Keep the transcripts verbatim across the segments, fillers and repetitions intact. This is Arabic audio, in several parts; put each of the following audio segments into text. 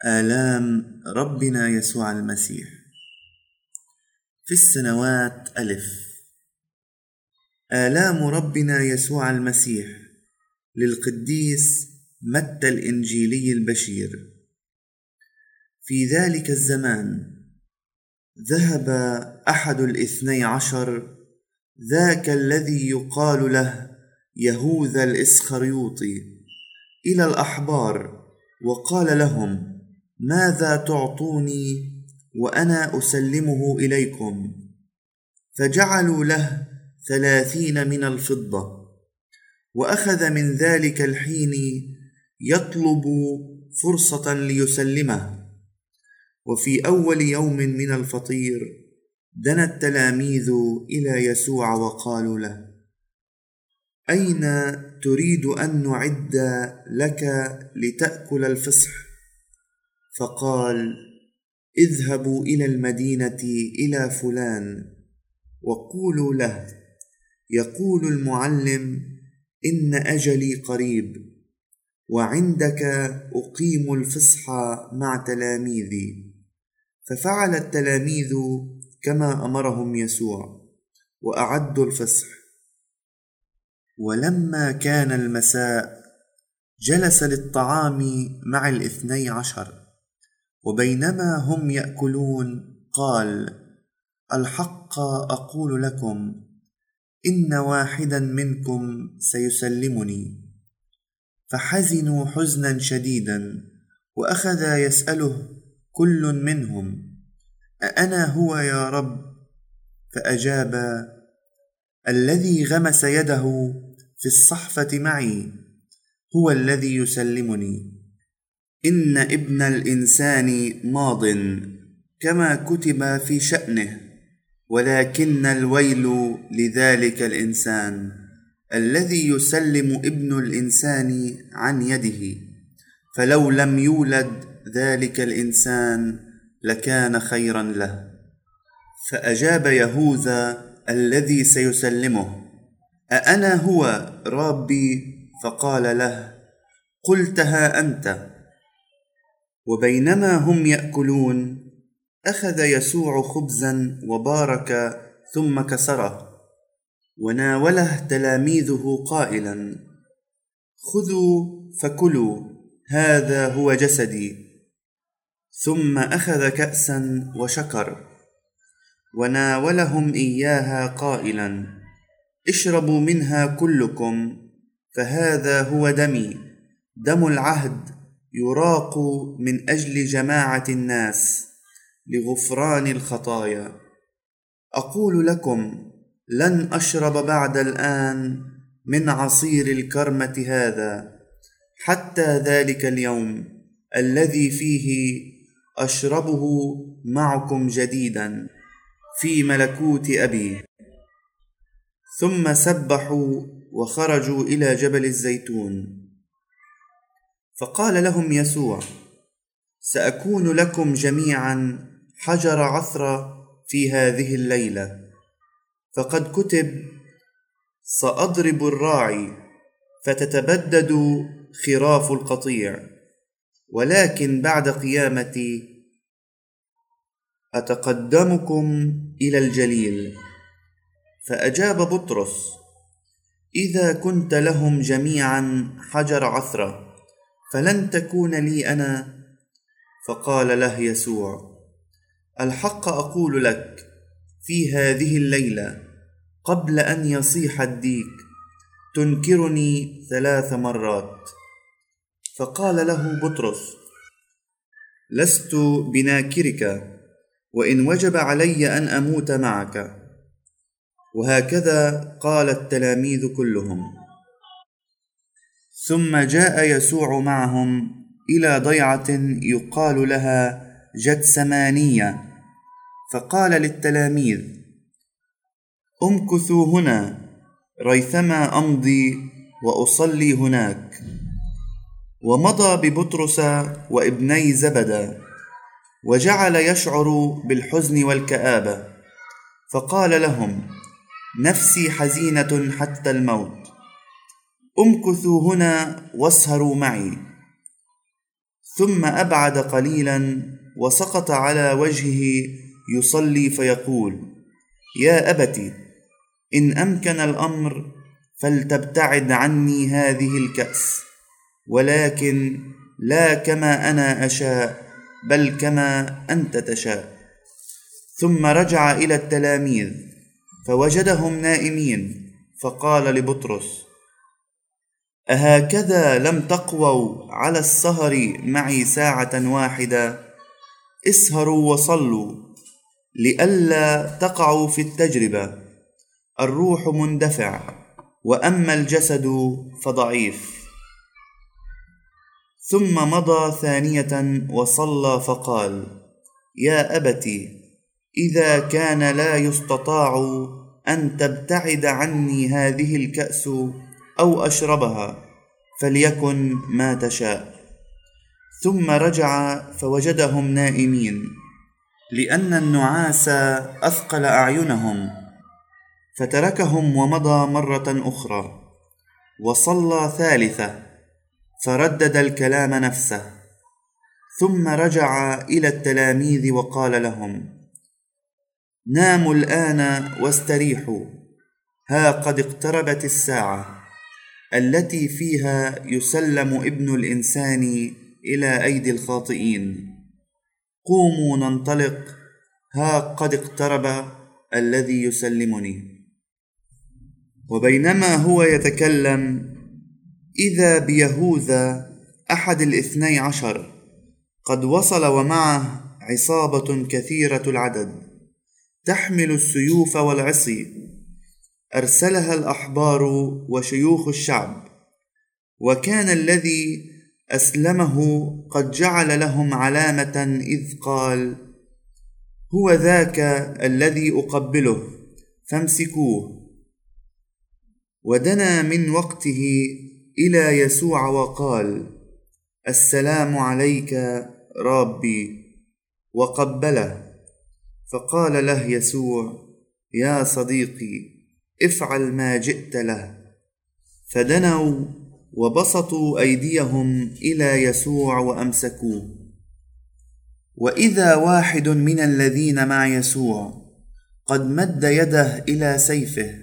آلام ربنا يسوع المسيح. في السنوات ألف. آلام ربنا يسوع المسيح للقديس متى الإنجيلي البشير. في ذلك الزمان ذهب أحد الاثني عشر، ذاك الذي يقال له يهوذا الإسخريوطي، إلى الأحبار وقال لهم: ماذا تعطوني وأنا أسلمه إليكم؟ فجعلوا له ثلاثين من الفضة، وأخذ من ذلك الحين يطلب فرصة ليسلمه. وفي أول يوم من الفطير دنا التلاميذ إلى يسوع وقالوا له: أين تريد أن نعد لك لتأكل الفصح؟ فقال: اذهبوا إلى المدينة إلى فلان وقولوا له: يقول المعلم إن أجلي قريب، وعندك أقيم الفصح مع تلاميذي. ففعل التلاميذ كما أمرهم يسوع، وأعدوا الفصح. ولما كان المساء جلس للطعام مع الاثني عشر، وبينما هم يأكلون قال: الحق أقول لكم إن واحدا منكم سيسلمني. فحزنوا حزنا شديدا، وأخذ يسأله كل منهم: أأنا هو يا رب؟ فأجاب: الذي غمس يده في الصحفة معي هو الذي يسلمني. إن ابن الإنسان ماض كما كتب في شأنه، ولكن الويل لذلك الإنسان الذي يسلم ابن الإنسان عن يده. فلو لم يولد ذلك الإنسان لكان خيرا له. فأجاب يهوذا الذي سيسلمه: أأنا هو ربي؟ فقال له: قلتها أنت. وبينما هم يأكلون أخذ يسوع خبزا وبارك ثم كسره وناوله تلاميذه قائلا: خذوا فكلوا، هذا هو جسدي. ثم أخذ كأسا وشكر وناولهم إياها قائلا: اشربوا منها كلكم، فهذا هو دمي، دم العهد يراق من أجل جماعة الناس لغفران الخطايا. أقول لكم لن أشرب بعد الآن من عصير الكرمة هذا حتى ذلك اليوم الذي فيه أشربه معكم جديدا في ملكوت أبي. ثم سبحوا وخرجوا إلى جبل الزيتون. فقال لهم يسوع: سأكون لكم جميعا حجر عثرة في هذه الليلة، فقد كتب: سأضرب الراعي فتتبدد خراف القطيع. ولكن بعد قيامتي أتقدمكم إلى الجليل. فأجاب بطرس: إذا كنت لهم جميعا حجر عثرة فلن تكون لي أنا. فقال له يسوع: الحق أقول لك، في هذه الليلة قبل أن يصيح الديك تنكرني ثلاث مرات. فقال له بطرس: لست بناكرك، وإن وجب علي أن أموت معك. وهكذا قال التلاميذ كلهم. ثم جاء يسوع معهم إلى ضيعة يقال لها جتسمانية، فقال للتلاميذ: امكثوا هنا ريثما أمضي وأصلي هناك. ومضى ببطرس وابني زبدة، وجعل يشعر بالحزن والكآبة، فقال لهم: نفسي حزينة حتى الموت، امكثوا هنا واسهروا معي. ثم أبعد قليلا وسقط على وجهه يصلي فيقول: يا أبت، إن أمكن الأمر فلتبتعد عني هذه الكأس، ولكن لا كما أنا أشاء بل كما أنت تشاء. ثم رجع إلى التلاميذ فوجدهم نائمين، فقال لبطرس: أهكذا لم تقووا على السهر معي ساعة واحدة؟ اسهروا وصلوا لئلا تقعوا في التجربة. الروح مندفع وأما الجسد فضعيف. ثم مضى ثانية وصلى فقال: يا أبت، إذا كان لا يستطاع أن تبتعد عني هذه الكأس أو أشربها، فليكن ما تشاء. ثم رجع فوجدهم نائمين، لأن النعاس أثقل أعينهم، فتركهم ومضى مرة أخرى. وصلى ثالثة فردد الكلام نفسه. ثم رجع إلى التلاميذ وقال لهم: ناموا الآن واستريحوا، ها قد اقتربت الساعة التي فيها يسلم ابن الإنسان إلى أيدي الخاطئين. قوموا ننطلق، ها قد اقترب الذي يسلمني. وبينما هو يتكلم، إذا بيهوذا أحد الاثني عشر قد وصل، ومعه عصابة كثيرة العدد تحمل السيوف والعصي، أرسلها الأحبار وشيوخ الشعب. وكان الذي أسلمه قد جعل لهم علامة، إذ قال: هو ذاك الذي أقبله، فامسكوه. ودنا من وقته إلى يسوع وقال: السلام عليك ربي، وقبله. فقال له يسوع: يا صديقي، افعل ما جئت له. فدنوا وبسطوا أيديهم إلى يسوع وأمسكوه. وإذا واحد من الذين مع يسوع قد مد يده إلى سيفه،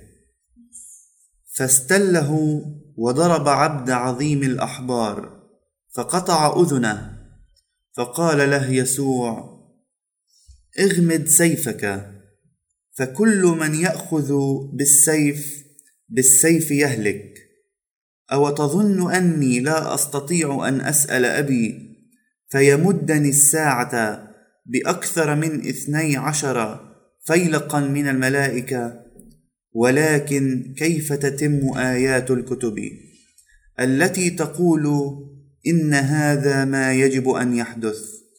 فاستله وضرب عبد عظيم الأحبار فقطع أذنه. فقال له يسوع: اغمد سيفك، فكل من يأخذ بالسيف بالسيف يهلك. أو تظن أني لا أستطيع أن أسأل أبي فيمدني الساعة بأكثر من اثني عشر فيلقا من الملائكة؟ ولكن كيف تتم آيات الكتب التي تقول إن هذا ما يجب أن يحدث؟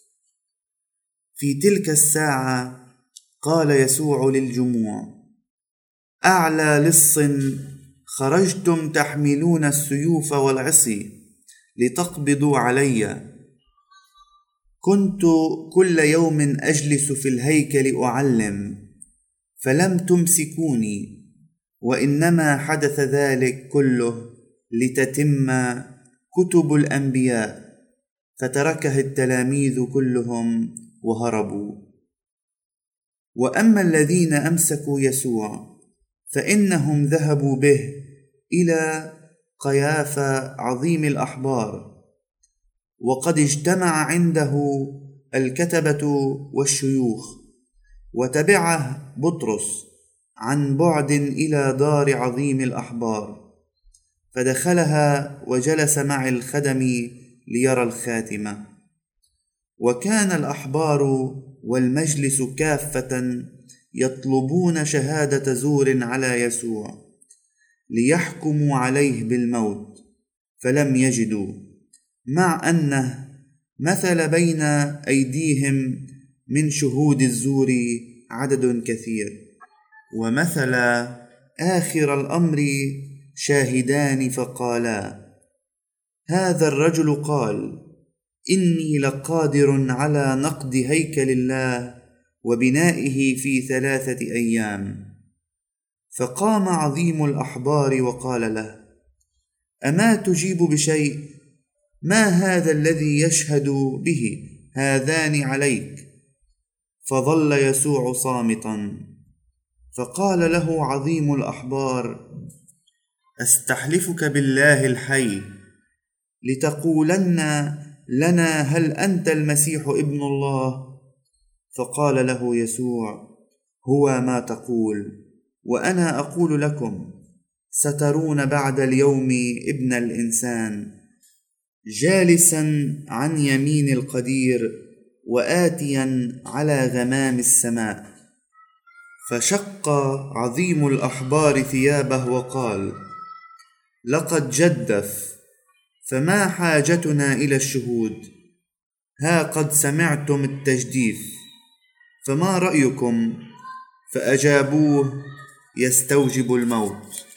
في تلك الساعة قال يسوع للجموع: أعلى لص خرجتم تحملون السيوف والعصي لتقبضوا علي. كنت كل يوم أجلس في الهيكل أعلم، فلم تمسكوني، وإنما حدث ذلك كله لتتم كتب الأنبياء. فتركه التلاميذ كلهم وهربوا. وأما الذين أمسكوا يسوع فإنهم ذهبوا به إلى قيافة عظيم الأحبار، وقد اجتمع عنده الكتبة والشيوخ. وتبعه بطرس عن بعد إلى دار عظيم الأحبار، فدخلها وجلس مع الخدم ليرى الخاتمة. وكان الأحبار والمجلس كافة يطلبون شهادة زور على يسوع ليحكموا عليه بالموت، فلم يجدوا، مع أنه مثل بين أيديهم من شهود الزور عدد كثير. ومثل آخر الأمر شاهدان فقالا: هذا الرجل قال: إني لقادر على نقض هيكل الله وبنائه في ثلاثة أيام. فقام عظيم الأحبار وقال له: أما تجيب بشيء؟ ما هذا الذي يشهد به هذان عليك؟ فظل يسوع صامتا. فقال له عظيم الأحبار: أستحلفك بالله الحي لتقولن لنا هل أنت المسيح ابن الله؟ فقال له يسوع: هو ما تقول. وأنا أقول لكم: سترون بعد اليوم ابن الإنسان جالسا عن يمين القدير وآتيا على غمام السماء. فشق عظيم الأحبار ثيابه وقال: لقد جدف، فما حاجتنا إلى الشهود؟ ها قد سمعتم التجديف، فما رأيكم؟ فأجابوه: يستوجب الموت.